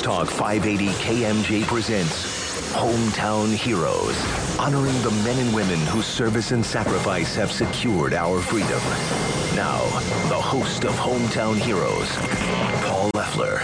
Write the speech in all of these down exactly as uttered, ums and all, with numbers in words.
Talk five eighty K M J presents Hometown Heroes, honoring the men and women whose service and sacrifice have secured our freedom. Now, the host of Hometown Heroes, Paul Leffler.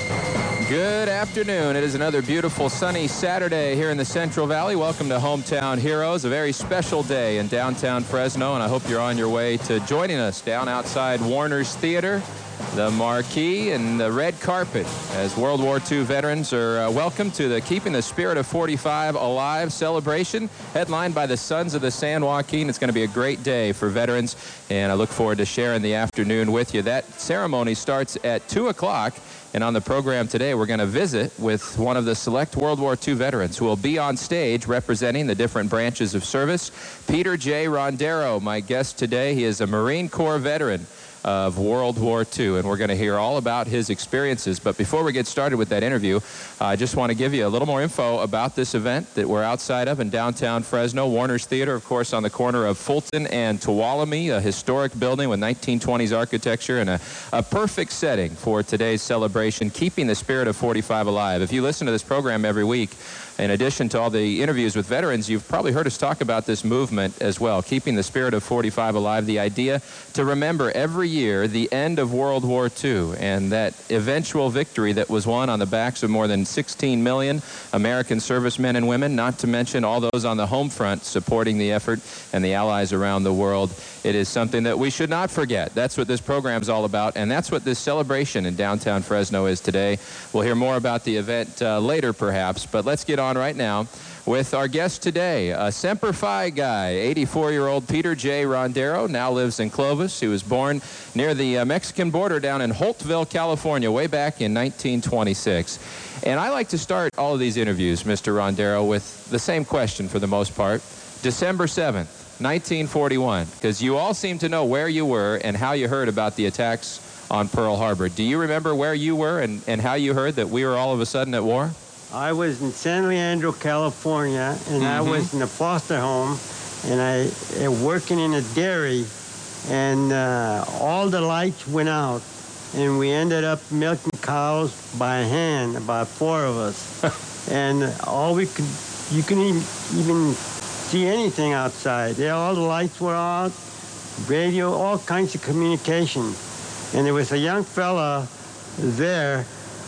Good afternoon. It is another beautiful sunny Saturday here in the Central Valley. Welcome to Hometown Heroes, a very special day in downtown Fresno, and I hope you're on your way to joining us down outside Warner's Theater, the marquee, and the red carpet as World War Two veterans are uh, welcome to the Keeping the Spirit of forty-five Alive celebration, headlined by the Sons of the San Joaquin. It's going to be a great day for veterans, and I look forward to sharing the afternoon with you. That ceremony starts at two o'clock. And on the program today, we're going to visit with one of the select World War Two veterans who will be on stage representing the different branches of service. Peter J. Rondero, my guest today. He is a Marine Corps veteran of World War Two, and we're going to hear all about his experiences. But before we get started with that interview, I just want to give you a little more info about this event that we're outside of in downtown Fresno. Warner's Theater, of course, on the corner of Fulton and Tuolumne, a historic building with nineteen twenties architecture and a, a perfect setting for today's celebration, Keeping the Spirit of forty-five Alive. If you listen to this program every week, in addition to all the interviews with veterans, you've probably heard us talk about this movement as well, Keeping the Spirit of forty-five Alive, the idea to remember every year the end of World War Two and that eventual victory that was won on the backs of more than sixteen million American servicemen and women, not to mention all those on the home front supporting the effort and the allies around the world. It is something that we should not forget. That's what this program is all about, and that's what this celebration in downtown Fresno is today. We'll hear more about the event uh, later, perhaps, but let's get on right now with our guest today, a Semper Fi guy, eighty-four-year-old Peter J. Rondero, now lives in Clovis. He was born near the uh, Mexican border down in Holtville, California, way back in nineteen twenty-six. And I like to start all of these interviews, Mister Rondero, with the same question for the most part. December seventh, nineteen forty-one, because you all seem to know where you were and how you heard about the attacks on Pearl Harbor. Do you remember where you were and, and how you heard that we were all of a sudden at war? I was in San Leandro, California, and mm-hmm. I was in a foster home, and I uh, working in a dairy, and uh, all the lights went out, and we ended up milking cows by hand, about four of us, and all we could, you couldn't even, even see anything outside. They, all the lights were out, radio, all kinds of communication, and there was a young fella there,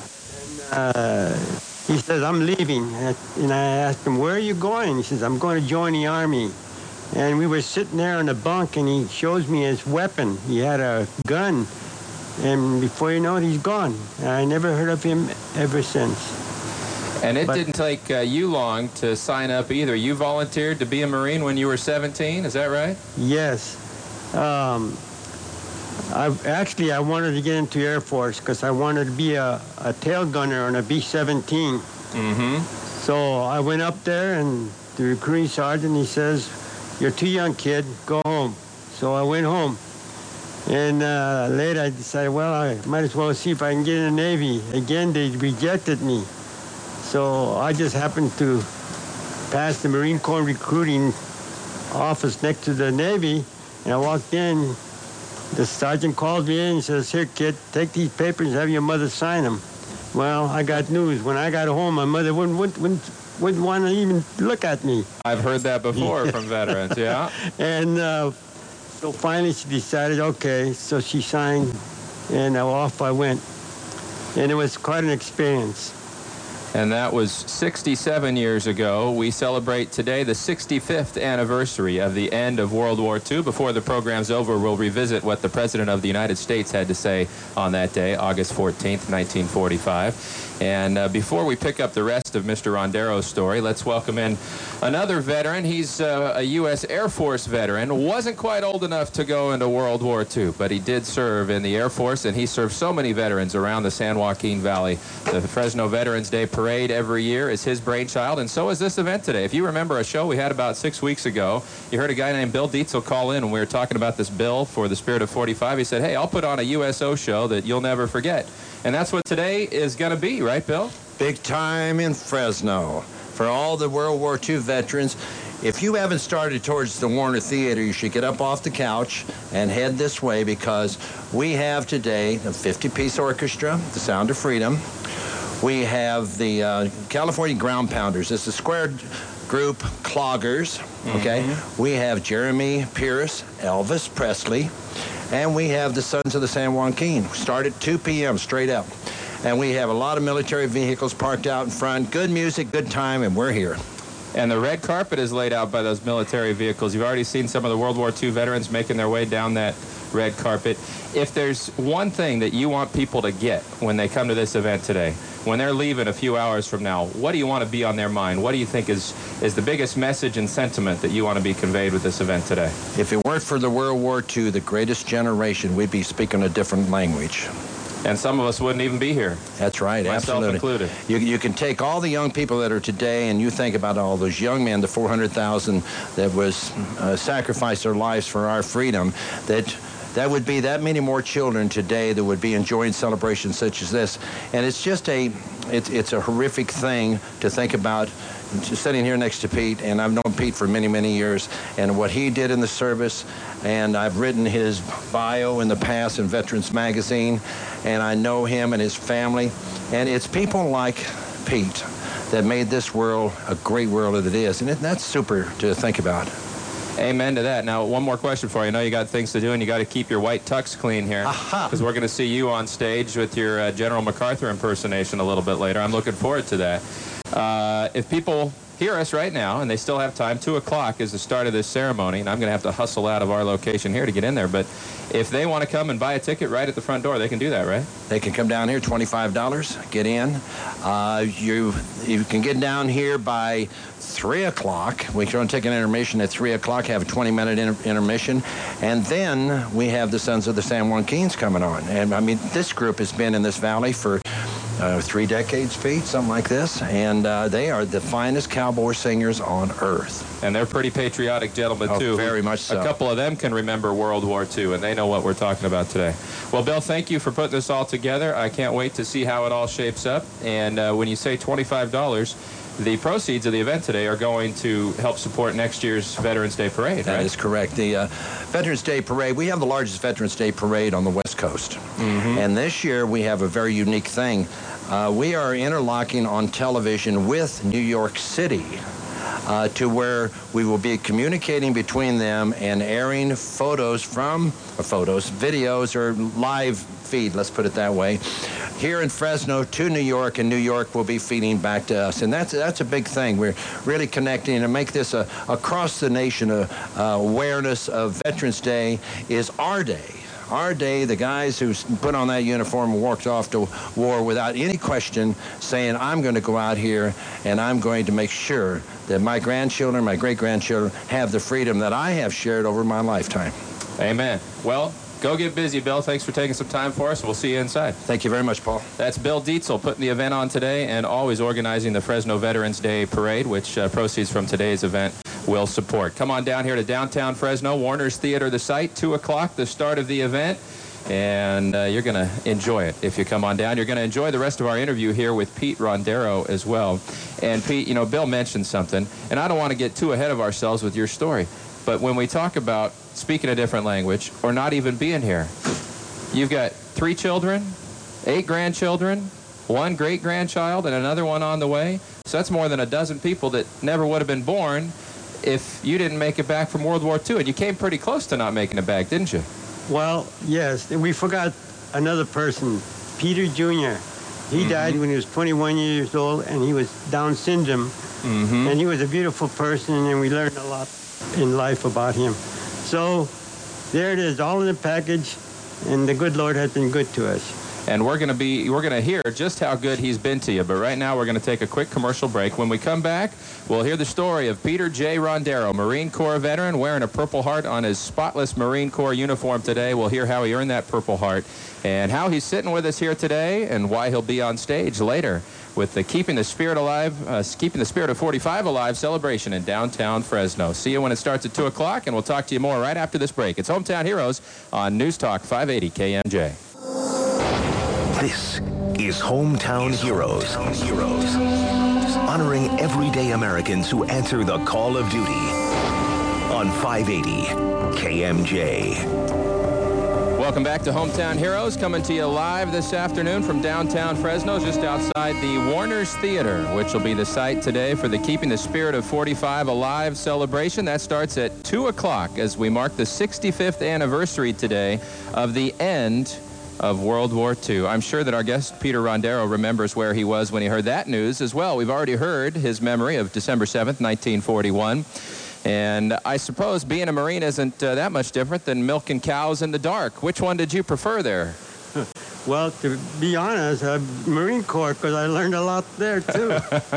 and uh, he says, I'm leaving. And I asked him, where are you going? He says, I'm going to join the Army. And we were sitting there on a bunk, and he shows me his weapon. He had a gun. And before you know it, he's gone. And I never heard of him ever since. And it but, didn't take uh, you long to sign up either. You volunteered to be a Marine when you were seventeen, is that right? Yes. Um, I, actually, I wanted to get into Air Force because I wanted to be a, a tail gunner on a B seventeen. Mm-hmm. So I went up there, and the recruiting sergeant, he says, you're too young, kid. Go home. So I went home. And uh, later I decided, well, I might as well see if I can get in the Navy. Again, they rejected me. So I just happened to pass the Marine Corps recruiting office next to the Navy, and I walked in. The sergeant called me in and says, here, kid, take these papers and have your mother sign them. Well, I got news. When I got home, my mother wouldn't, wouldn't, wouldn't, wouldn't want to even look at me. I've heard that before from veterans, yeah. And uh, so finally she decided, okay, so she signed, and off I went. And it was quite an experience. And that was sixty-seven years ago. We celebrate today the sixty-fifth anniversary of the end of World War Two. Before the program's over, we'll revisit what the President of the United States had to say on that day, August fourteenth, nineteen forty-five. And uh, before we pick up the rest of Mister Rondero's story, let's welcome in another veteran. He's uh, a U S Air Force veteran. Wasn't quite old enough to go into World War Two, but he did serve in the Air Force, and he served so many veterans around the San Joaquin Valley. The Fresno Veterans Day Parade every year is his brainchild, and so is this event today. If you remember a show we had about six weeks ago, you heard a guy named Bill Dietzel call in when we were talking about this bill for the Spirit of forty-five. He said, hey, I'll put on a U S O show that you'll never forget. And that's what today is going to be, right, Bill? Big time in Fresno. For all the World War Two veterans, if you haven't started towards the Warner Theater, you should get up off the couch and head this way, because we have today a fifty-piece orchestra, the Sound of Freedom. We have the uh, California Ground Pounders. It's a square group, cloggers, okay? Mm-hmm. We have Jeremy Pierce, Elvis Presley, and we have the Sons of the San Joaquin. Start at two p m straight up. And we have a lot of military vehicles parked out in front. Good music, good time, and we're here. And the red carpet is laid out by those military vehicles. You've already seen some of the World War Two veterans making their way down that red carpet. If there's one thing that you want people to get when they come to this event today, when they're leaving a few hours from now, what do you want to be on their mind? What do you think is, is the biggest message and sentiment that you want to be conveyed with this event today? If it weren't for the World War Two, the greatest generation, we'd be speaking a different language. And some of us wouldn't even be here. That's right, myself absolutely. included. You, you can take all the young people that are today, and you think about all those young men, the four hundred thousand that was uh, sacrificed their lives for our freedom, that that would be that many more children today that would be enjoying celebrations such as this. And it's just a, it's, it's a horrific thing to think about. Just sitting here next to Pete, and I've known Pete for many, many years, and what he did in the service, and I've written his bio in the past in Veterans Magazine, and I know him and his family, and it's people like Pete that made this world a great world that it is, and it, that's super to think about. Amen to that. Now, one more question for you. I know you got things to do, and you got to keep your white tux clean here, because we're going to see you on stage with your uh, General MacArthur impersonation a little bit later. I'm looking forward to that. Uh, if people hear us right now, and they still have time, two o'clock is the start of this ceremony, and I'm going to have to hustle out of our location here to get in there, but if they want to come and buy a ticket right at the front door, they can do that, right? They can come down here, twenty-five dollars, get in. Uh, you, you can get down here by three o'clock. We can take an intermission at three o'clock, have a twenty minute inter intermission, and then we have the Sons of the San Joaquins coming on. And, I mean, this group has been in this valley for Uh, three decades, Pete, something like this, and uh, they are the finest cowboy singers on earth. And they're pretty patriotic gentlemen, oh, too. Very much so. A couple of them can remember World War Two, and they know what we're talking about today. Well, Bill, thank you for putting this all together. I can't wait to see how it all shapes up. And uh, when you say twenty-five dollars, the proceeds of the event today are going to help support next year's Veterans Day Parade, That right? is correct. The uh, Veterans Day Parade, we have the largest Veterans Day Parade on the West Coast. Mm-hmm. And this year we have a very unique thing. Uh, we are interlocking on television with New York City uh, to where we will be communicating between them and airing photos from, or photos, videos, or live feed, let's put it that way, here in Fresno to New York, and New York will be feeding back to us. And that's that's a big thing. We're really connecting and make this a across the nation a, a awareness of Veterans Day is our day. Our day, the guys who put on that uniform and walked off to war without any question, saying, I'm going to go out here and I'm going to make sure that my grandchildren, my great-grandchildren, have the freedom that I have shared over my lifetime. Amen. Well, go get busy, Bill. Thanks for taking some time for us. We'll see you inside. Thank you very much, Paul. That's Bill Dietzel putting the event on today and always organizing the Fresno Veterans Day Parade, which uh, proceeds from today's event will support. Come on down here to downtown Fresno, Warner's Theater, the site, two o'clock, the start of the event, and uh, you're going to enjoy it if you come on down. You're going to enjoy the rest of our interview here with Pete Rondero as well. And Pete, you know, Bill mentioned something, and I don't want to get too ahead of ourselves with your story, but when we talk about speaking a different language or not even being here, you've got three children, eight grandchildren, one great-grandchild, and another one on the way. So that's more than a dozen people that never would have been born if you didn't make it back from World War Two. And you came pretty close to not making it back, didn't you? Well, yes. We forgot another person, Peter Junior He mm-hmm. died when he was twenty-one years old, and he was Down syndrome. Mm-hmm. And he was a beautiful person, and we learned a lot in life about him. So there it is, all in the package, and the good Lord has been good to us. And we're going to be, we're going to hear just how good he's been to you. But right now, we're going to take a quick commercial break. When we come back, we'll hear the story of Peter J. Rondero, Marine Corps veteran, wearing a Purple Heart on his spotless Marine Corps uniform today. We'll hear how he earned that Purple Heart and how he's sitting with us here today and why he'll be on stage later with the Keeping the Spirit Alive, uh, Keeping the Spirit of forty-five Alive celebration in downtown Fresno. See you when it starts at two o'clock, and we'll talk to you more right after this break. It's Hometown Heroes on News Talk five eighty K M J. This is Hometown Heroes. Heroes. Honoring everyday Americans who answer the call of duty on five eighty K M J. Welcome Welcome back to Hometown Heroes, coming to you live this afternoon from downtown Fresno, just outside the Warner's Theater, which will be the site today for the Keeping the Spirit of forty-five Alive celebration. That starts at two o'clock as we mark the sixty-fifth anniversary today of the end of World War Two. I'm sure that our guest, Peter Rondero, remembers where he was when he heard that news as well. We've already heard his memory of December seventh, nineteen forty-one. And I suppose being a Marine isn't uh, that much different than milking cows in the dark. Which one did you prefer there? Well, to be honest, uh, Marine Corps, because I learned a lot there, too.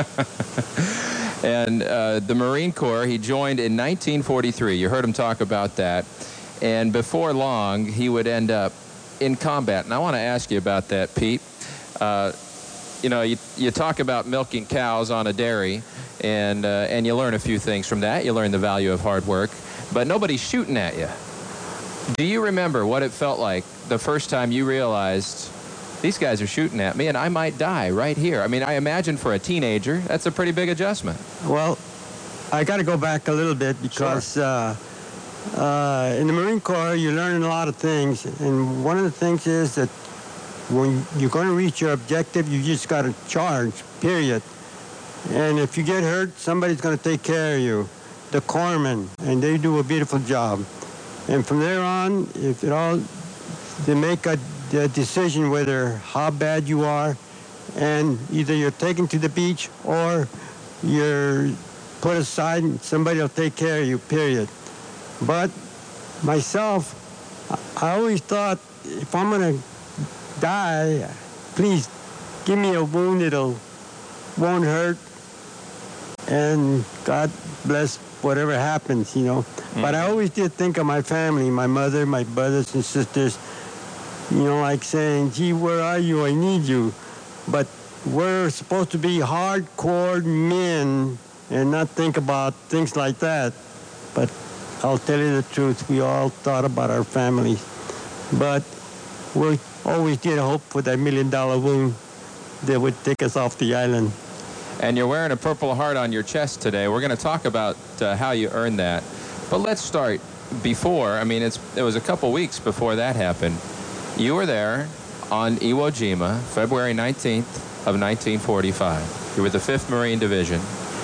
And uh, the Marine Corps, he joined in nineteen forty-three. You heard him talk about that. And before long, he would end up in combat. And I want to ask you about that, Pete. Uh, you know, you, you talk about milking cows on a dairy, and, uh, and you learn a few things from that. You learn the value of hard work. But nobody's shooting at you. Do you remember what it felt like the first time you realized these guys are shooting at me and I might die right here? I mean, I imagine for a teenager, that's a pretty big adjustment. Well, I got to go back a little bit because Sure. uh, uh, in the Marine Corps, you learn a lot of things. And one of the things is that when you're going to reach your objective, you just got to charge, period. And if you get hurt, somebody's going to take care of you. The corpsmen, and they do a beautiful job. And from there on, if it all, they make a, a decision whether how bad you are, and either you're taken to the beach or you're put aside and somebody will take care of you, period. But myself, I always thought, if I'm going to die, please give me a wound that'll won't hurt, and God bless whatever happens, you know. Mm. But I always did think of my family, my mother, my brothers and sisters, you know, like saying, gee, where are you? I need you. But we're supposed to be hardcore men and not think about things like that. But I'll tell you the truth, we all thought about our families. But we always did hope for that million dollar wound that would take us off the island. And you're wearing a Purple Heart on your chest today. We're going to talk about uh, how you earned that. But let's start before. I mean, it's, it was a couple weeks before that happened. You were there on Iwo Jima, February nineteenth of nineteen forty-five. You were the fifth Marine Division.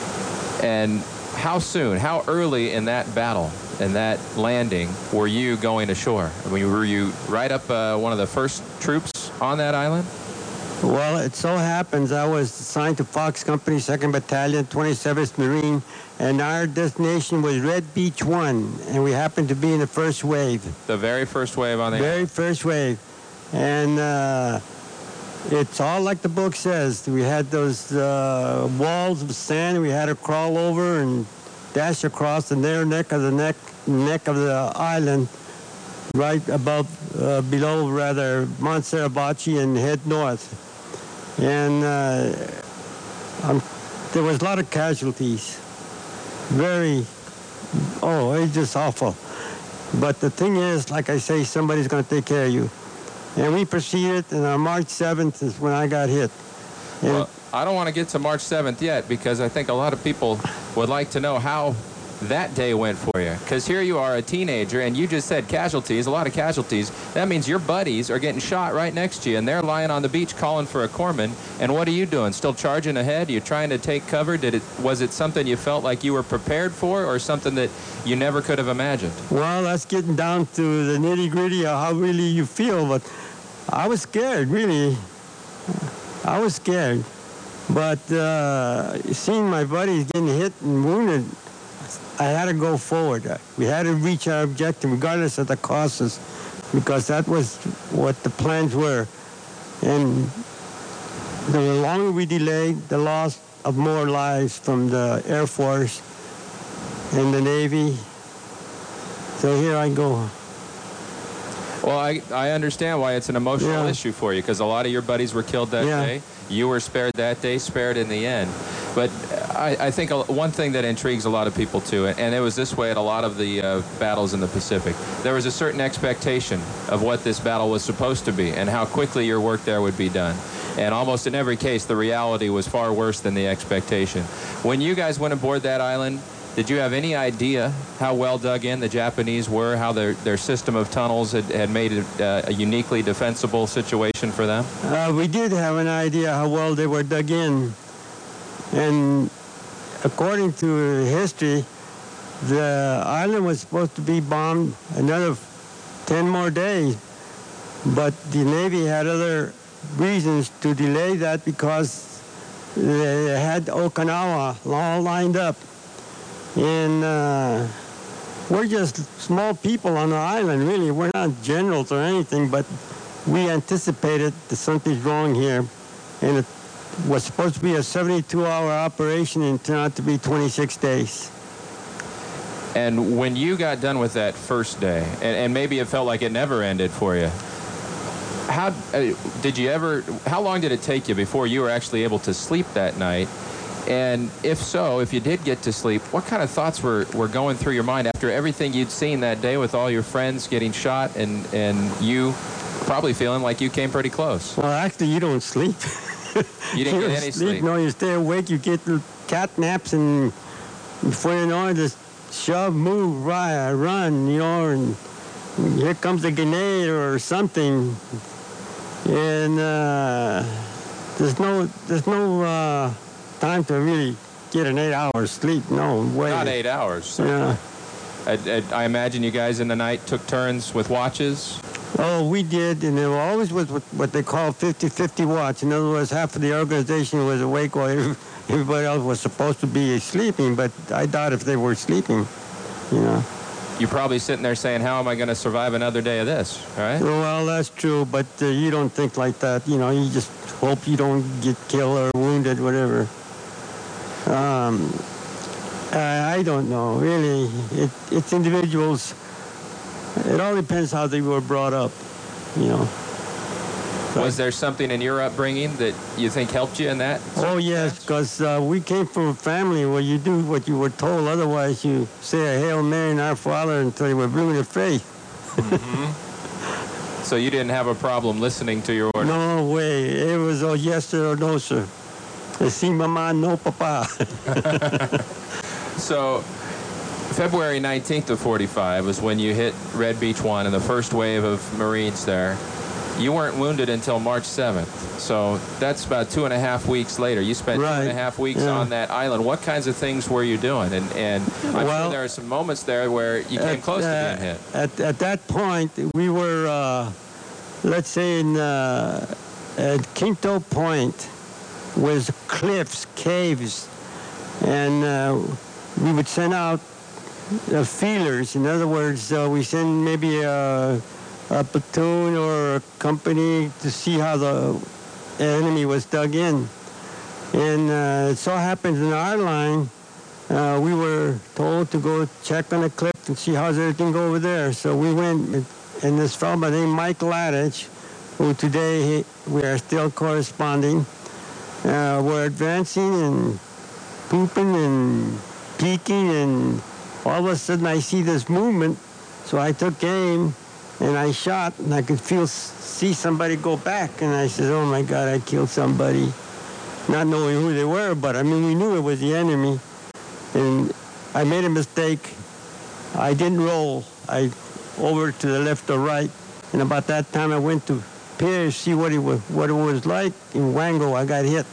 And how soon, how early in that battle, in that landing, were you going ashore? I mean, were you right up uh, one of the first troops on that island? Well, it so happens I was assigned to Fox Company, second Battalion, twenty-seventh Marine, and our destination was Red Beach one, and we happened to be in the first wave. The very first wave on the Very island. first wave. And uh, it's all like the book says. We had those uh, walls of sand we had to crawl over and dash across the narrow neck of the neck, neck of the island, right above, uh, below, rather, Mount Suribachi, and head north. And uh, um, there was a lot of casualties. Very, oh, it's just awful. But the thing is, like I say, somebody's going to take care of you. And we proceeded, and on March seventh is when I got hit. And well, I don't want to get to March seventh yet, because I think a lot of people would like to know how that day went for you. Because here you are, a teenager, and you just said casualties, a lot of casualties. That means your buddies are getting shot right next to you, and they're lying on the beach calling for a corpsman. And what are you doing? Still charging ahead? Are you trying to take cover? Did it? Was it something you felt like you were prepared for, or something that you never could have imagined? Well, that's getting down to the nitty-gritty of how really you feel. But I was scared, really. I was scared. But uh, seeing my buddies getting hit and wounded, I had to go forward. We had to reach our objective regardless of the costs, because that was what the plans were. And the longer we delayed, the loss of more lives from the Air Force and the Navy. So here I go. Well, I, I understand why it's an emotional Yeah. issue for you, because a lot of your buddies were killed that Yeah. day. You were spared that day, spared in the end. But I, I think a, one thing that intrigues a lot of people, too, and it was this way at a lot of the uh, battles in the Pacific, there was a certain expectation of what this battle was supposed to be and how quickly your work there would be done. And almost in every case, the reality was far worse than the expectation. When you guys went aboard that island, Did you have any idea how well dug in the Japanese were, how their, their system of tunnels had, had made it uh, a uniquely defensible situation for them? Uh, we did have an idea how well they were dug in. And according to history, the island was supposed to be bombed another ten more days. But the Navy had other reasons to delay that because they had Okinawa all lined up. And uh, we're just small people on the island, really. We're not generals or anything, but we anticipated that something's wrong here. And it was supposed to be a seventy-two hour operation and turned out to be twenty-six days. And when you got done with that first day, and, and maybe it felt like it never ended for you, how uh, did you ever, how long did it take you before you were actually able to sleep that night? And if so, if you did get to sleep, what kind of thoughts were, were going through your mind after everything you'd seen that day with all your friends getting shot and, and you probably feeling like you came pretty close? Well, actually, you don't sleep. You didn't you get any sleep. sleep? No, you stay awake, you get cat naps, and before you know it, just shove, move, run, run, you know, and here comes a grenade or something. And uh, there's no, there's no uh, time to really get an eight hours sleep. No way. Not eight hours. Yeah. I, I, I imagine you guys in the night took turns with watches. Oh, we did, and it always was what they call fifty fifty watch. In other words, half of the organization was awake while everybody else was supposed to be sleeping, but I doubt if they were sleeping, you know. You're probably sitting there saying, how am I going to survive another day of this, right? Well, that's true, but uh, you don't think like that. You know, you just hope you don't get killed or wounded, whatever. Um, I, I don't know, really. It, it's individuals. It all depends how they were brought up, you know. Was there something in your upbringing that you think helped you in that? Oh, yes, because uh, we came from a family where you do what you were told. Otherwise, you say a Hail Mary and Our Father until you were blue in the face. Mm-hmm. So you didn't have a problem listening to your orders? No way. It was, oh, yes, sir, or no, sir. Si mama, no papa. So February nineteenth of forty-five was when you hit Red Beach One and the first wave of Marines there. You weren't wounded until March seventh, so that's about two and a half weeks later. You spent right. two and a half weeks yeah. on that island. What kinds of things were you doing? And, and I'm well, sure there are some moments there where you came at, close uh, to being hit. At, at that point, we were, uh, let's say, in uh, at Quinto Point, was cliffs, caves, and uh, we would send out uh, feelers. In other words, uh, we send maybe a, a platoon or a company to see how the enemy was dug in. And uh, it so happens in our line, uh, we were told to go check on the cliff and see how's everything go over there. So we went, and this fellow by the name Mike Ladich, who today he, we are still corresponding, uh, we're advancing and pooping and peeking, and all of a sudden I see this movement. So I took aim and I shot, and I could feel see somebody go back, and I said, oh my God, I killed somebody. Not knowing who they were, but I mean, we knew it was the enemy. And I made a mistake. I didn't roll. I over to the left or right. And about that time, I went to Pierce, see what it was, what it was like. In Wango, I got hit.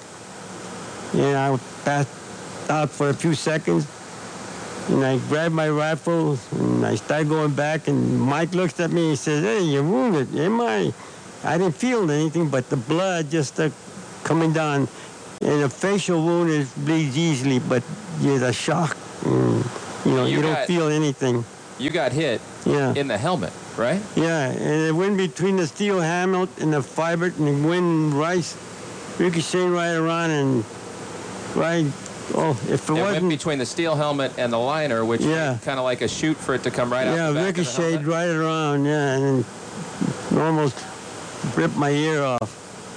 And I passed out for a few seconds. And I grabbed my rifle, and I started going back. And Mike looks at me and says, hey, you're wounded. Am I? I didn't feel anything, but the blood just started coming down. And a facial wound is bleeds easily, but yeah, the shock, and, you know, you, you got, don't feel anything. You got hit yeah. in the helmet, right? Yeah, and it went between the steel helmet and the fiber, and it went right, ricocheting right around and right. Oh, if it, it wasn't went between the steel helmet and the liner, which yeah. kind of like a chute for it to come right yeah, out the back ricocheted of the right around, yeah, and almost ripped my ear off.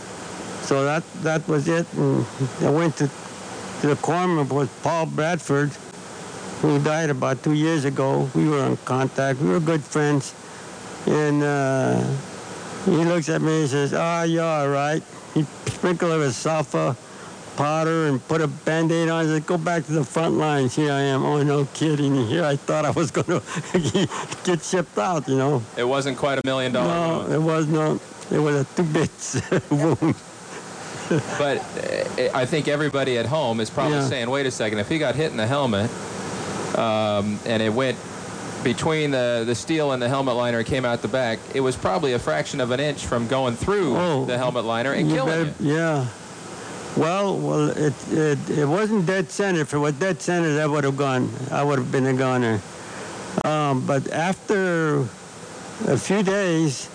So that that was it. And I went to, to the corpsman with Paul Bradford, who died about two years ago. We were in contact. We were good friends. And uh, he looks at me and says, oh, you're all right. He sprinkled a sulfur powder and put a Band-Aid on. I said, go back to the front lines. Here I am. Oh, no kidding. Here I thought I was going to get shipped out, you know. It wasn't quite a million dollar No, wound. it was not. It was a two bits wound. But uh, I think everybody at home is probably Yeah. saying, wait a second, if he got hit in the helmet um, and it went between the, the steel and the helmet liner, it came out the back, it was probably a fraction of an inch from going through Oh, the helmet liner and You killing better- you. Yeah. Well, well, it, it it wasn't dead center. If it was dead center, that would have gone. I would have been a goner. Um, but after a few days,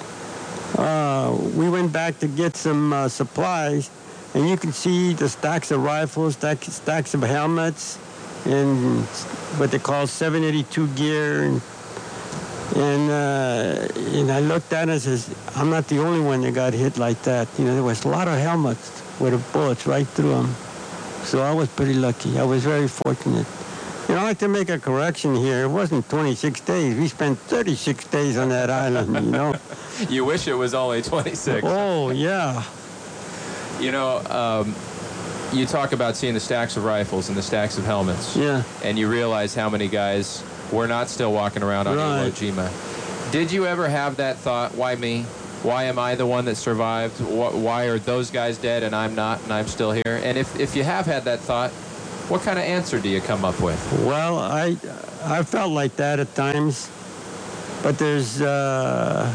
uh, we went back to get some uh, supplies, and you can see the stacks of rifles, stack, stacks of helmets, and what they call seven eighty-two gear. And, and, uh, and I looked at it and says, I'm not the only one that got hit like that. You know, there was a lot of helmets with the bullets right through them. So I was pretty lucky. I was very fortunate. You know, I like to make a correction here. It wasn't twenty-six days. We spent thirty-six days on that island, you know. You wish it was only twenty-six. Oh, yeah. You know, um, you talk about seeing the stacks of rifles and the stacks of helmets. Yeah. And you realize how many guys were not still walking around on Right. Iwo Jima. Did you ever have that thought, why me? Why am I the one that survived? Wh- Why are those guys dead and I'm not and I'm still here? And if, if you have had that thought, what kind of answer do you come up with? Well, I I felt like that at times. But there's uh,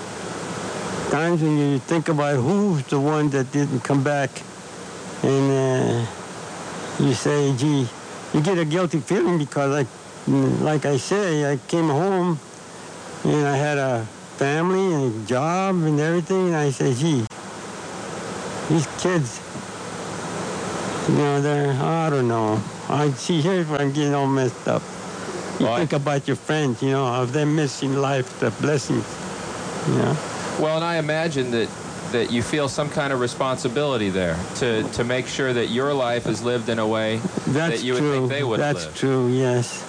times when you think about who's the one that didn't come back. And uh, you say, gee, you get a guilty feeling because, I, like I say, I came home and I had a family and a job and everything. And I say, gee, these kids, you know, they're, I don't know. I see here if I'm getting all messed up. You Well, I- think about your friends, you know, of them missing life, the blessings, you know. Well, and I imagine that, that you feel some kind of responsibility there to, to make sure that your life is lived in a way That's that you would true. think they would have That's lived. true, yes.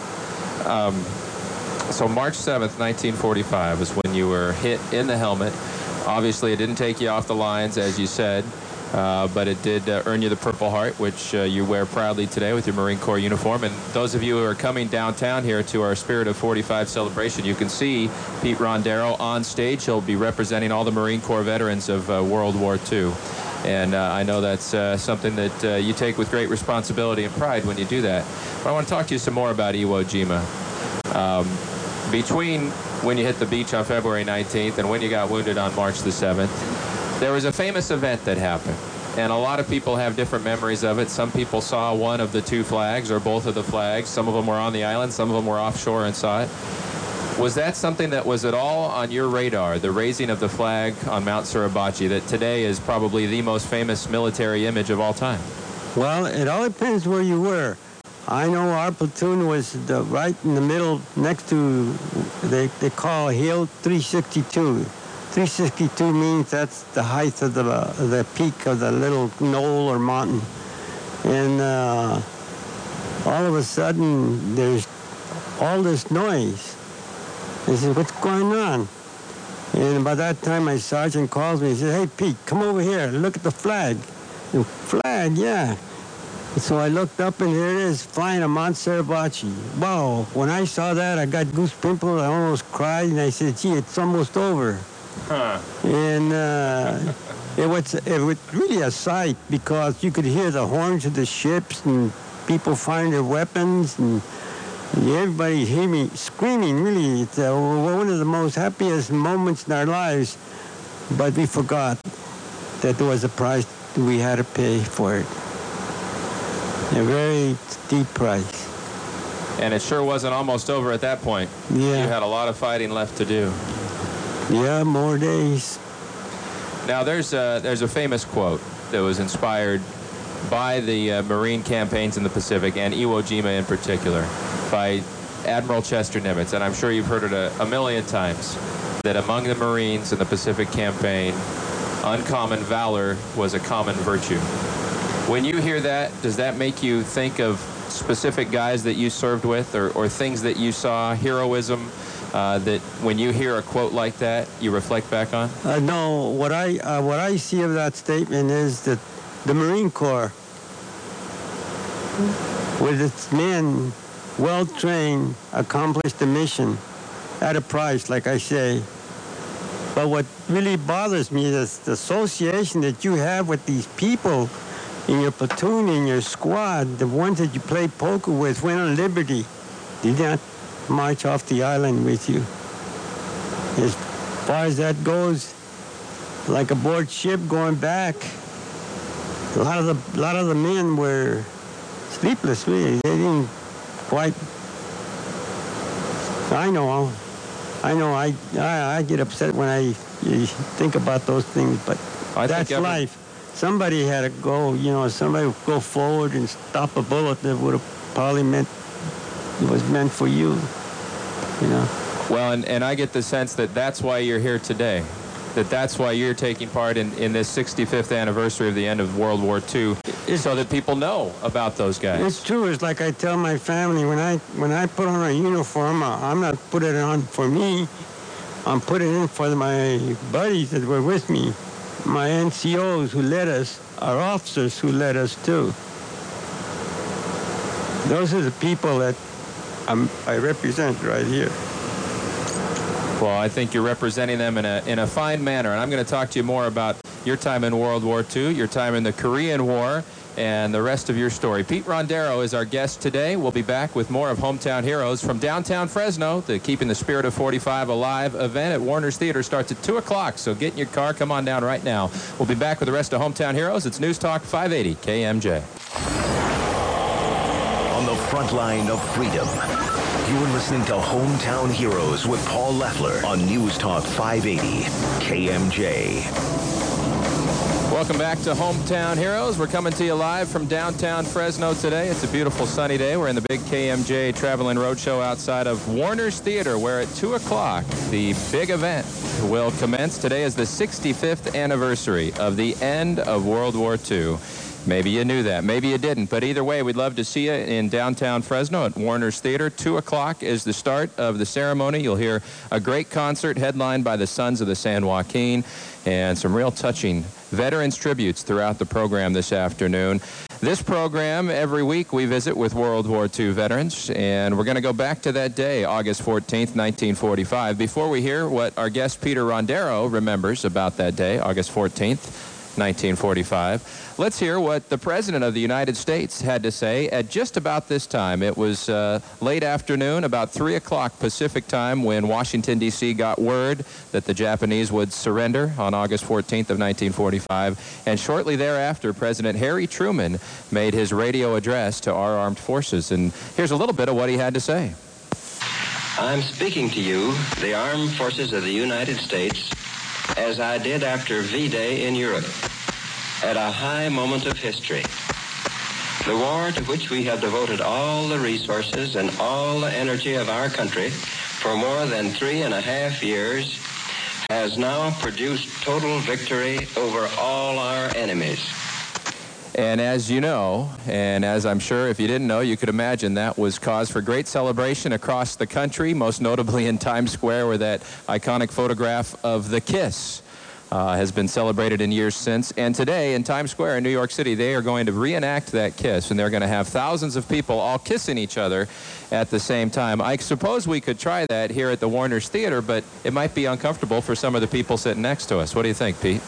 So March seventh, nineteen forty-five was when you were hit in the helmet. Obviously, it didn't take you off the lines, as you said, uh, but it did uh, earn you the Purple Heart, which uh, you wear proudly today with your Marine Corps uniform. And those of you who are coming downtown here to our Spirit of forty-five celebration, you can see Pete Rondero on stage. He'll be representing all the Marine Corps veterans of uh, World War Two. And uh, I know that's uh, something that uh, you take with great responsibility and pride when you do that. But I want to talk to you some more about Iwo Jima. Um, between when you hit the beach on February nineteenth and when you got wounded on March the seventh, there was a famous event that happened. And a lot of people have different memories of it. Some people saw one of the two flags or both of the flags. Some of them were on the island. Some of them were offshore and saw it. Was that something that was at all on your radar, the raising of the flag on Mount Suribachi, that today is probably the most famous military image of all time? Well, it all depends where you were. I know our platoon was the, right in the middle next to, they, they call Hill three sixty-two. three sixty-two means that's the height of the, the peak of the little knoll or mountain. And uh, all of a sudden, there's all this noise. I said, what's going on? And by that time, my sergeant calls me and says, hey, Pete, come over here. Look at the flag. The flag, yeah. So I looked up, and there it is, flying a Mount Suribachi. Wow, when I saw that, I got goose pimples. I almost cried, and I said, gee, it's almost over. Huh. And uh, it was it was really a sight because you could hear the horns of the ships and people firing their weapons, and everybody hear me screaming. Really, it's uh, one of the most happiest moments in our lives. But we forgot that there was a price we had to pay for it. A very steep price. And it sure wasn't almost over at that point. Yeah. You had a lot of fighting left to do. Yeah, more days. Now, there's a, there's a famous quote that was inspired by the uh, Marine campaigns in the Pacific, and Iwo Jima in particular, by Admiral Chester Nimitz. And I'm sure you've heard it a, a million times, that among the Marines in the Pacific campaign, uncommon valor was a common virtue. When you hear that, does that make you think of specific guys that you served with, or, or things that you saw, heroism, uh, that when you hear a quote like that, you reflect back on? Uh, no, what I uh, what I see of that statement is that the Marine Corps, with its men well-trained, accomplished the mission at a price, like I say. But what really bothers me is the association that you have with these people in your platoon, in your squad, the ones that you play poker with, went on liberty, did not march off the island with you. As far as that goes, like aboard ship going back, a lot of the, a lot of the men were sleepless, really. They didn't quite, I know, I know, I, I, I get upset when I you think about those things, but I that's think every, life. Somebody had to go, you know, somebody would go forward and stop a bullet that would have probably meant, it was meant for you, you know. Well, and, and I get the sense that that's why you're here today, that that's why you're taking part in, in this sixty-fifth anniversary of the end of World War Two, it's, so that people know about those guys. It's true. It's like I tell my family, when I when I put on a uniform, I'm not putting it on for me. I'm putting it in for my buddies that were with me, my N C Os who led us, our officers who led us too. Those are the people that I'm, I represent right here. Well, I think you're representing them in a in a fine manner, and I'm going to talk to you more about your time in World War Two, your time in the Korean War, and the rest of your story. Pete Rondero is our guest today. We'll be back with more of Hometown Heroes from downtown Fresno. The Keeping the Spirit of forty-five Alive event at Warner's Theater starts at two o'clock, so get in your car. Come on down right now. We'll be back with the rest of Hometown Heroes. It's News Talk five eighty K M J. On the front line of freedom, you're listening to Hometown Heroes with Paul Leffler on News Talk five eighty K M J. Welcome back to Hometown Heroes. We're coming to you live from downtown Fresno today. It's a beautiful sunny day. We're in the big K M J Traveling Roadshow outside of Warner's Theater, where at two o'clock the big event will commence. Today is the sixty-fifth anniversary of the end of World War Two. Maybe you knew that. Maybe you didn't. But either way, we'd love to see you in downtown Fresno at Warner's Theater. two o'clock is the start of the ceremony. You'll hear a great concert headlined by the Sons of the San Joaquin and some real touching veterans tributes throughout the program this afternoon. This program, every week we visit with World War Two veterans, and we're going to go back to that day, August fourteenth, nineteen forty-five. Before we hear what our guest Peter Rondero remembers about that day, August fourteenth, nineteen forty-five, let's hear what the President of the United States had to say at just about this time. It was uh, late afternoon, about three o'clock Pacific time, when Washington, D C got word that the Japanese would surrender on August fourteenth of nineteen forty-five. And shortly thereafter, President Harry Truman made his radio address to our armed forces. And here's a little bit of what he had to say. I'm speaking to you, the armed forces of the United States, as I did after V-Day in Europe, at a high moment of history. The war to which we have devoted all the resources and all the energy of our country for more than three and a half years has now produced total victory over all our enemies. And as you know, and as I'm sure if you didn't know, you could imagine, that was cause for great celebration across the country, most notably in Times Square, where that iconic photograph of the kiss uh, has been celebrated in years since. And today in Times Square in New York City, they are going to reenact that kiss, and they're going to have thousands of people all kissing each other at the same time. I suppose we could try that here at the Warner's Theater, but it might be uncomfortable for some of the people sitting next to us. What do you think, Pete?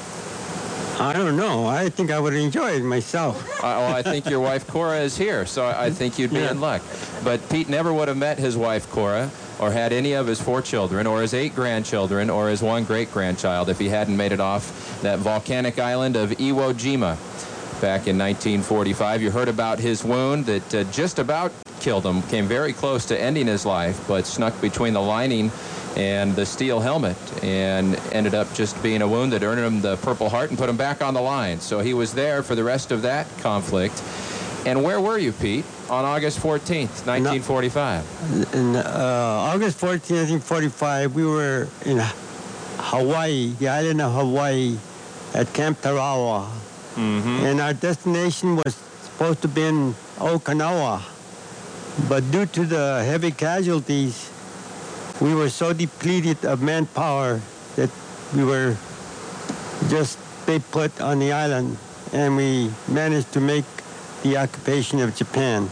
I don't know. I think I would enjoy it myself. uh, well, I think your wife Cora is here, so I think you'd be yeah. in luck. But Pete never would have met his wife Cora, or had any of his four children, or his eight grandchildren, or his one great-grandchild if he hadn't made it off that volcanic island of Iwo Jima back in nineteen forty-five. You heard about his wound that uh, just about killed him, came very close to ending his life, but snuck between the lining and the steel helmet, and ended up just being a wound that earned him the Purple Heart and put him back on the line. So he was there for the rest of that conflict. And where were you, Pete, on August fourteenth, nineteen forty-five? In uh, August fourteenth, nineteen forty-five, we were in Hawaii, the island of Hawaii, at Camp Tarawa. Mm-hmm. And our destination was supposed to be in Okinawa. But due to the heavy casualties, we were so depleted of manpower that we were just stay put on the island. and we managed to make the occupation of Japan.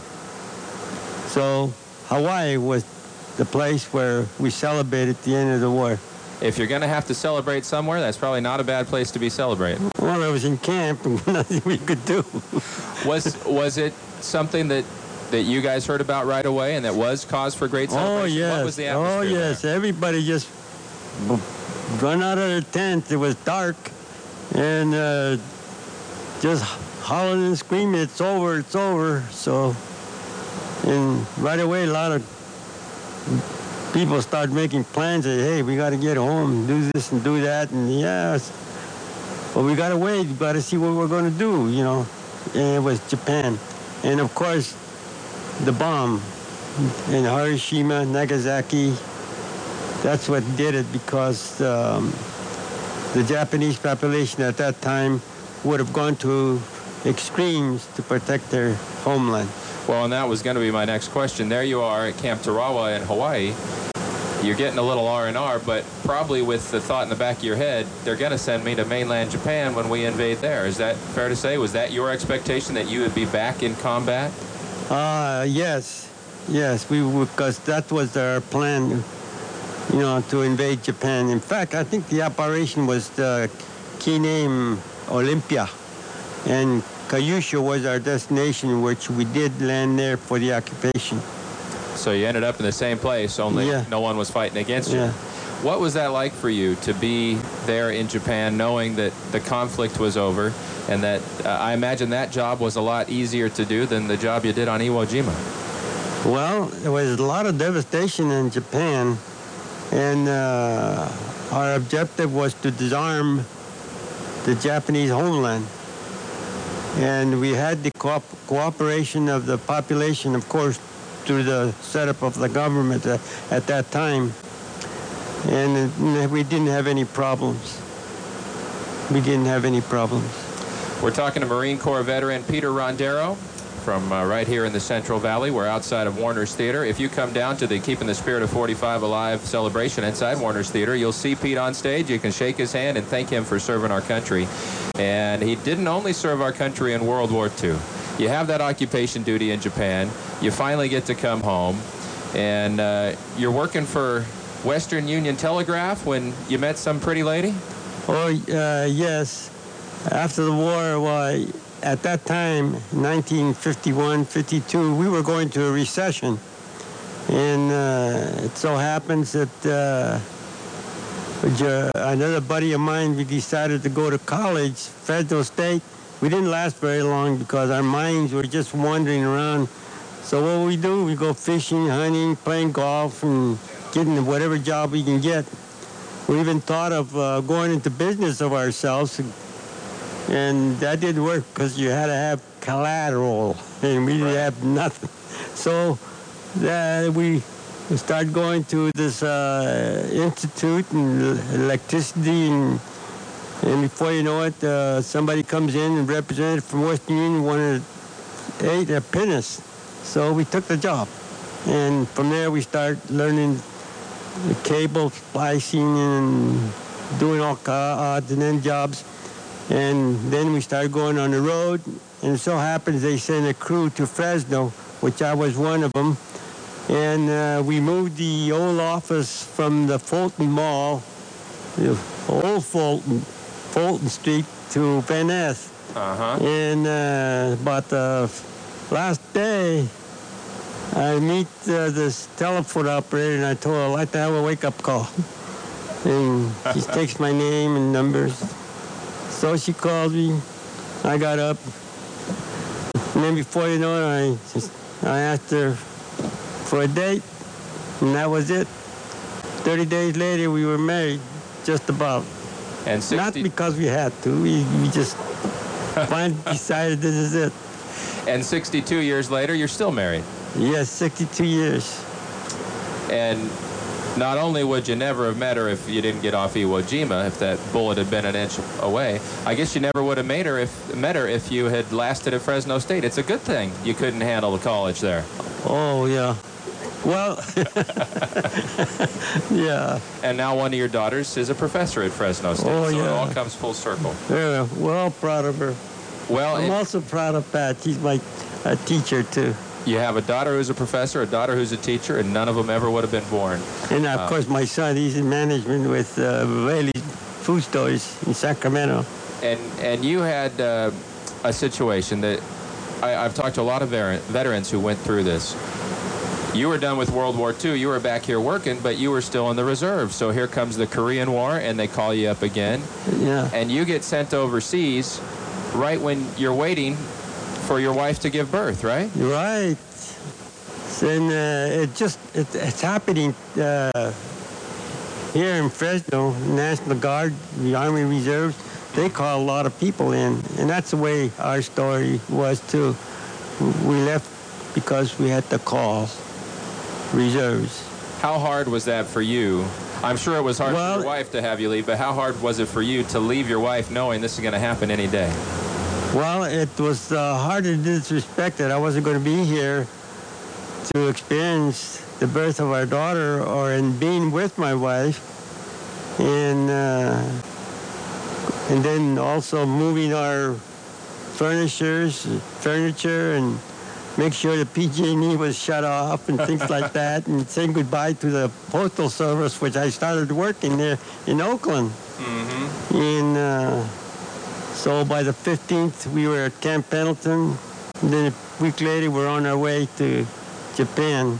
So Hawaii was the place where we celebrated the end of the war. If you're going to have to celebrate somewhere, that's probably not a bad place to be celebrating. Well, I was in camp and nothing we could do. Was was it something that that you guys heard about right away and that was cause for great celebration? Oh, yes. What was the atmosphere Oh, yes. there? Everybody just run out of their tent. It was dark and uh, just hollering and screaming, it's over, it's over. So, and right away, a lot of people start making plans. Say, hey, we got to get home, do this and do that, and yes, but we got to wait. We got to see what we're going to do, you know. And it was Japan, and of course, the bomb in Hiroshima, Nagasaki. That's what did it, because um, the Japanese population at that time would have gone to extremes to protect their homeland. Well, and that was going to be my next question. There you are at Camp Tarawa in Hawaii. You're getting a little R and R, but probably with the thought in the back of your head, they're going to send me to mainland Japan when we invade there. Is that fair to say? Was that your expectation, that you would be back in combat? Uh, yes. Yes, we because that was our plan, you know, to invade Japan. In fact, I think the operation was the key name Olympia, and Kyushu was our destination, which we did land there for the occupation. So you ended up in the same place, only Yeah. no one was fighting against you. Yeah. What was that like for you to be there in Japan, knowing that the conflict was over, and that uh, I imagine that job was a lot easier to do than the job you did on Iwo Jima? Well, there was a lot of devastation in Japan, and uh, our objective was to disarm the Japanese homeland. And we had the co cooperation of the population, of course, through the setup of the government uh, at that time. And uh, we didn't have any problems. We didn't have any problems. We're talking to Marine Corps veteran Peter Rondero from uh, right here in the Central Valley. We're outside of Warner's Theater. If you come down to the Keeping the Spirit of forty-five Alive celebration inside Warner's Theater, you'll see Pete on stage. You can shake his hand and thank him for serving our country. And he didn't only serve our country in World War Two. You have that occupation duty in Japan. You finally get to come home. And uh, you're working for Western Union Telegraph when you met some pretty lady? Oh, uh, yes. After the war, well, at that time, nineteen fifty-one, fifty-two, we were going to a recession. And uh, it so happens that uh, another buddy of mine, we decided to go to college, Fresno State. We didn't last very long because our minds were just wandering around. So what we do, we go fishing, hunting, playing golf, and getting whatever job we can get. We even thought of uh, going into business of ourselves, and that didn't work because you had to have collateral, and we didn't have nothing. So uh, we started going to this uh, institute in electricity, and, and before you know it, uh, somebody comes in and representative from Western Union wanted eight a pinnace. So we took the job, and from there we started learning the cable splicing and doing all odds and end jobs. And then we started going on the road, and it so happens they sent a crew to Fresno, which I was one of them. And uh, we moved the old office from the Fulton Mall, the old Fulton, Fulton Street, to Van Ness. Uh-huh. And uh, about the last day, I meet uh, this telephone operator, and I told her I'd like to have a wake-up call. And she takes my name and numbers. So she called me. I got up. And then before you know it, I, just, I asked her for a date, and that was it. thirty days later, we were married, just about. And sixty Not because we had to. We, we just finally decided this is it. And sixty-two years later, you're still married. Yes, sixty-two years. And not only would you never have met her if you didn't get off Iwo Jima, if that bullet had been an inch away, I guess you never would have made her if, met her if you had lasted at Fresno State. It's a good thing you couldn't handle the college there. Oh, yeah. Well, yeah. And now one of your daughters is a professor at Fresno State, Oh, so yeah. it all comes full circle. Yeah, well, proud of her. Well, I'm and also proud of Pat. He's my uh, teacher, too. you have a daughter who's a professor, a daughter who's a teacher, and none of them ever would have been born. And, of Uh, course, my son, he's in management with uh, Rayleigh's Food Stores in Sacramento. And and you had uh, a situation that I, I've talked to a lot of ver- veterans who went through this. You were done with World War Two. You were back here working, but you were still in the reserve. So here comes the Korean War, and they call you up again. Yeah. And you get sent overseas right when you're waiting for your wife to give birth, right? Right. And uh, it just, it, it's happening uh, here in Fresno, National Guard, the Army Reserves, they call a lot of people in. And that's the way our story was, too. We left because we had to call reserves. How hard was that for you? I'm sure it was hard Well, for your wife to have you leave, but how hard was it for you to leave your wife knowing this is going to happen any day? Well, it was uh, hard to disrespect that I wasn't going to be here to experience the birth of our daughter or in being with my wife. And, uh, and then also moving our furnitures, furniture and make sure the P G and E was shut off and things like that, and saying goodbye to the Postal Service, which I started working there in Oakland. Mm-hmm. And uh, so by the fifteenth, we were at Camp Pendleton. And then a week later, we're on our way to Japan.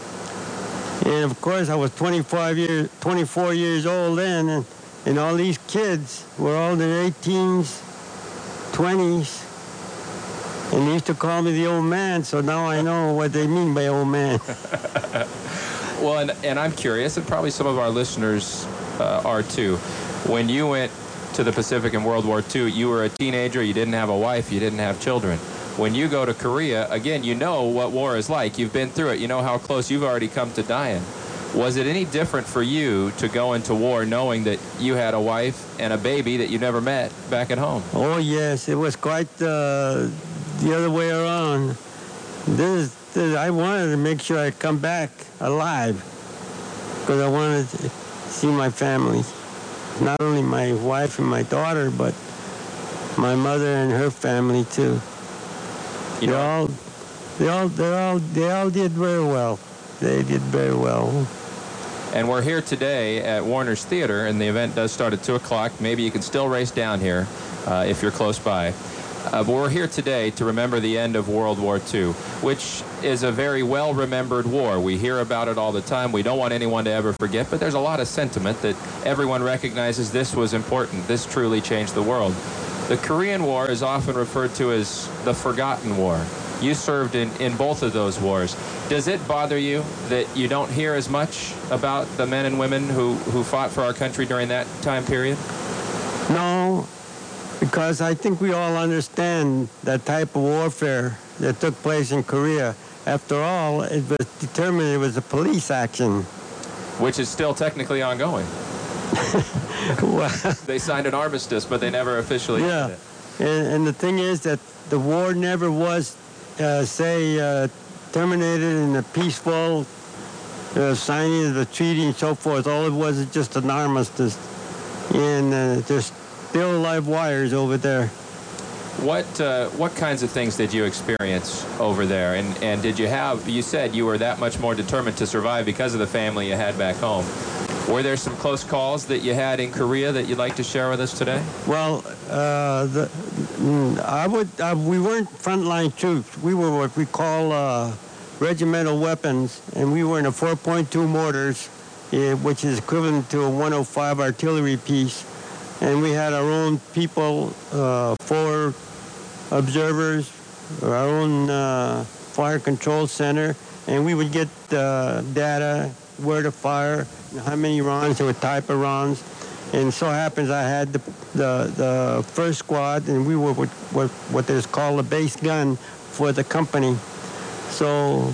And of course, I was twenty-five years, twenty-four years old then, and, and all these kids were all in their eighteens, twenties. And they used to call me the old man, so now I know what they mean by old man. Well, and, and I'm curious, and probably some of our listeners uh, are too. When you went to the Pacific in World War Two, you were a teenager, you didn't have a wife, you didn't have children. When you go to Korea, again, you know what war is like. You've been through it. You know how close you've already come to dying. Was it any different for you to go into war knowing that you had a wife and a baby that you never met back at home? Oh, yes, it was quite uh, the other way around. This, this, I wanted to make sure I come back alive because I wanted to see my family. Not only my wife and my daughter, but my mother and her family, too. You they know, all, they all, they all, they all did very well. They did very well. and we're here today at Warner's Theater, and the event does start at two o'clock. Maybe you can still race down here uh, if you're close by. Uh, but we're here today to remember the end of World War Two, which is a very well-remembered war. We hear about it all the time. We don't want anyone to ever forget, but there's a lot of sentiment that everyone recognizes this was important. This truly changed the world. The Korean War is often referred to as the Forgotten War. You served in, in both of those wars. Does it bother you that you don't hear as much about the men and women who, who fought for our country during that time period? No, because I think we all understand that type of warfare that took place in Korea. After all, it was determined it was a police action. Which is still technically ongoing. Well, They signed an armistice, but they never officially yeah, did it. and, and the thing is that the war never was, uh, say, uh, terminated in a peaceful uh, signing of the treaty and so forth. All it was is just an armistice. And uh, there's still live wires over there. What uh, what kinds of things did you experience over there? And, and did you have, you said you were that much more determined to survive because of the family you had back home. Were there some close calls that you had in Korea that you'd like to share with us today? Well, uh, the, mm, I would. Uh, we weren't frontline troops. We were what we call uh, regimental weapons, and we were in a four point two mortars, uh, which is equivalent to a one oh five artillery piece. And we had our own people, uh, four observers, our own uh, fire control center, and we would get uh, data, where to fire, how many rounds, what type of rounds. And so happens I had the the, the first squad, and we were what, what, what is called a base gun for the company. So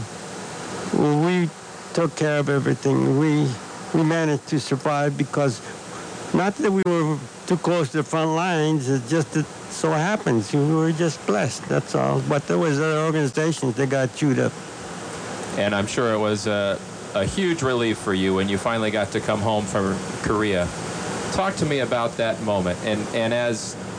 we took care of everything. We, we managed to survive because not that we were too close to the front lines, it just it so happens. We were just blessed, that's all. But there was other organizations that got chewed up. And I'm sure it was a, a huge relief for you when you finally got to come home from Korea. Talk to me about that moment. And, and as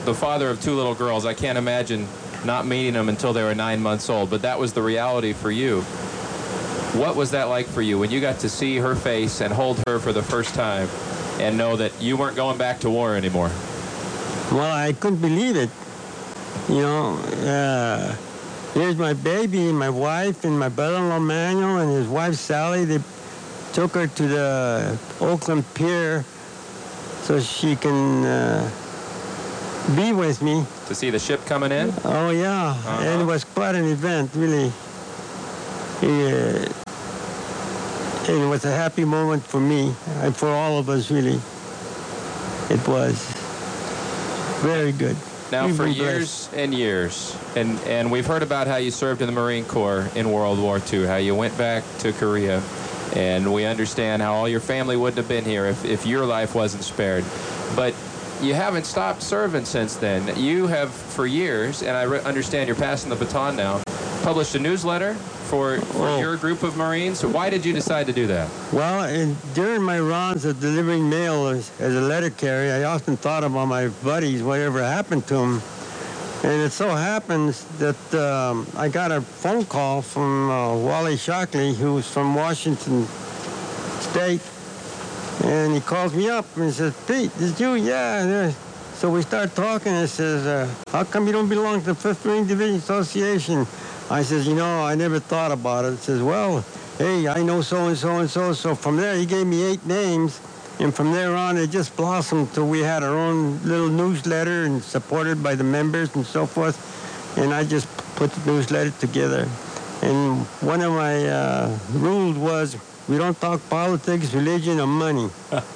the father of two little girls. I can't imagine not meeting them until they were nine months old, but that was the reality for you. What was that like for you when you got to see her face and hold her for the first time and know that you weren't going back to war anymore? Well, I couldn't believe it. You know, uh, here's my baby, my wife, and my brother-in-law Manuel, and his wife Sally. They took her to the Oakland Pier so she can uh, be with me. To see the ship coming in? Oh, yeah. Uh-huh. And it was quite an event, really. Yeah. And it was a happy moment for me and for all of us, really. It was very good. Now, We've for been years and years, and, and we've heard about how you served in the Marine Corps in World War Two, how you went back to Korea, and we understand how all your family wouldn't have been here if, if your life wasn't spared. But you haven't stopped serving since then. You have, for years, and I re- understand you're passing the baton now, published a newsletter for, for Oh. your group of Marines. Why did you decide to do that? Well, in, during my rounds of delivering mail as, as a letter carrier, I often thought about my buddies, whatever happened to them. And it so happens that um, I got a phone call from uh, Wally Shockley, who was from Washington State. And he calls me up and he says, Pete, this you? Yeah. yeah. So we start talking and he says, uh, how come you don't belong to the fifth Marine Division Association? I says, you know, I never thought about it. He says, well, hey, I know so-and-so and so. So from there, he gave me eight names. And from there on, it just blossomed till we had our own little newsletter and supported by the members and so forth. And I just put the newsletter together. And one of my uh, rules was, we don't talk politics, religion, or money.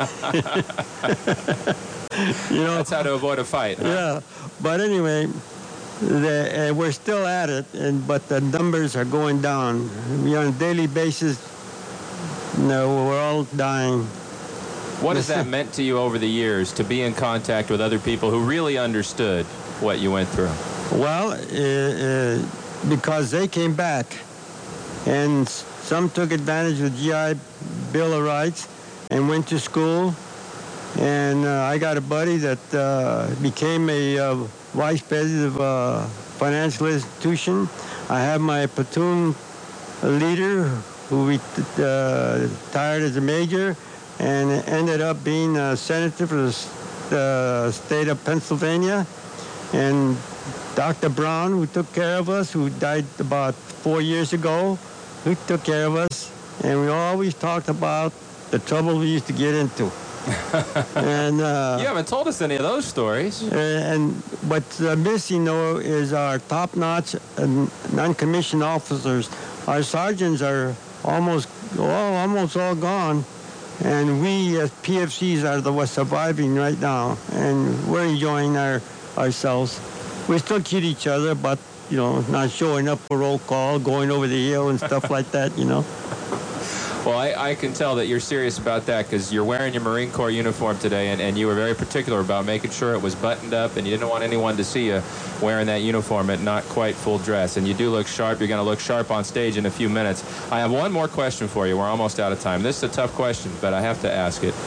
You know, That's how to avoid a fight. Huh? yeah. But anyway, the, uh, we're still at it, and but the numbers are going down. We on a daily basis, no, we're all dying. What has that meant to you over the years to be in contact with other people who really understood what you went through? Well, uh, uh, because they came back, and some took advantage of the G I Bill of Rights and went to school. And uh, I got a buddy that uh, became a uh, vice president of a financial institution. I have my platoon leader who uh, retired as a major and ended up being a senator for the uh, state of Pennsylvania. And Doctor Brown, who took care of us, who died about four years ago, who took care of us. And we always talked about the trouble we used to get into. and uh, You haven't told us any of those stories. and what's uh, missing, though, is our top-notch uh, non-commissioned officers. Our sergeants are almost all almost all gone, and we as P F Cs are the ones surviving right now, and we're enjoying our ourselves. We still kid each other, but you know, not showing up for roll call, going over the hill and stuff like that, you know. Well, I, I can tell that you're serious about that because you're wearing your Marine Corps uniform today, and, and you were very particular about making sure it was buttoned up, and you didn't want anyone to see you wearing that uniform at not quite full dress. And you do look sharp. You're going to look sharp on stage in a few minutes. I have one more question for you. We're almost out of time. This is a tough question, but I have to ask it.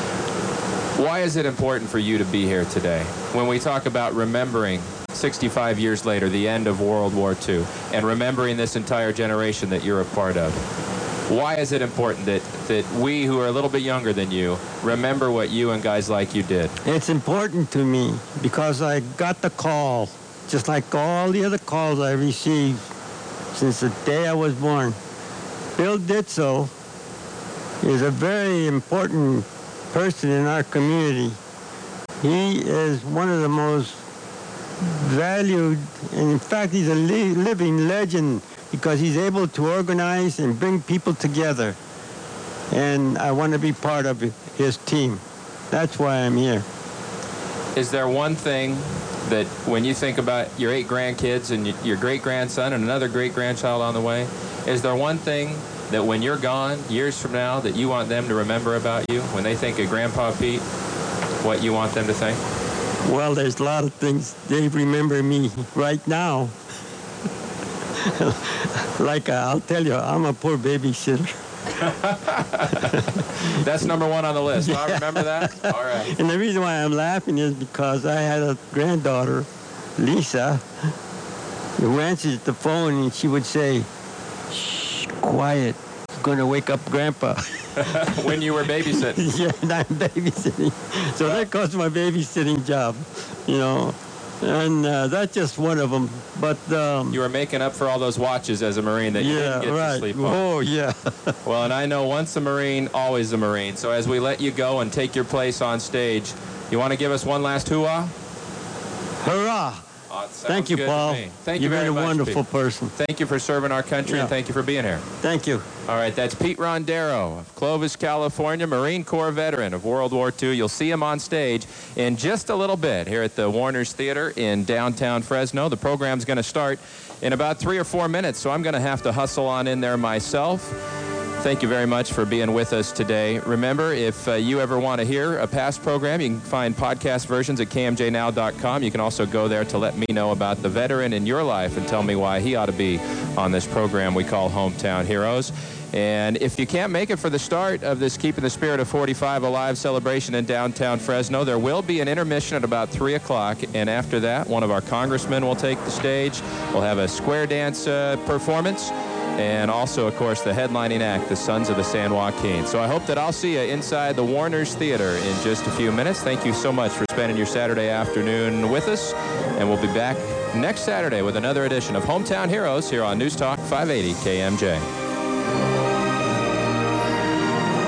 Why is it important for you to be here today when we talk about remembering sixty-five years later the end of World War Two and remembering this entire generation that you're a part of? Why is it important that, that we who are a little bit younger than you remember what you and guys like you did? It's important to me because I got the call, just like all the other calls I received since the day I was born. Bill Ditzel is a very important person in our community. He is one of the most valued, and in fact, he's a li- living legend because he's able to organize and bring people together. And I want to be part of his team. That's why I'm here. Is there one thing that when you think about your eight grandkids and your great-grandson and another great-grandchild on the way, is there one thing that when you're gone years from now that you want them to remember about you? When they think of Grandpa Pete, what you want them to think? Well, there's a lot of things. They remember me right now. Like uh, I'll tell you, I'm a poor babysitter. That's number one on the list. Yeah. I remember that? All right. And the reason why I'm laughing is because I had a granddaughter, Lisa, who answers the phone, and she would say, "Shh, quiet. It's going to wake up Grandpa." When you were babysitting. Yeah, and I'm babysitting. So that cost my babysitting job, you know. And uh, that's just one of them. But um, you were making up for all those watches as a Marine that you yeah, didn't get right. to sleep on. Oh, yeah. Well, and I know once a Marine, always a Marine. So as we let you go and take your place on stage, you want to give us one last hoo-ah? Hurrah! Oh, thank you, Paul. Thank You've you very been a much, wonderful Pete. person. Thank you for serving our country, yeah. and thank you for being here. Thank you. All right, that's Pete Rondero of Clovis, California, Marine Corps veteran of World War Two. You'll see him on stage in just a little bit here at the Warner's Theater in downtown Fresno. The program's going to start in about three or four minutes, so I'm going to have to hustle on in there myself. Thank you very much for being with us today. Remember, if uh, you ever want to hear a past program, you can find podcast versions at K M J now dot com. You can also go there to let me know about the veteran in your life and tell me why he ought to be on this program we call Hometown Heroes. And if you can't make it for the start of this Keeping the Spirit of forty-five Alive celebration in downtown Fresno, there will be an intermission at about three o'clock. And after that, one of our congressmen will take the stage. We'll have a square dance uh, performance. And also, of course, the headlining act, the Sons of the San Joaquin. So I hope that I'll see you inside the Warner's Theater in just a few minutes. Thank you so much for spending your Saturday afternoon with us. And we'll be back next Saturday with another edition of Hometown Heroes here on News Talk five eighty K M J.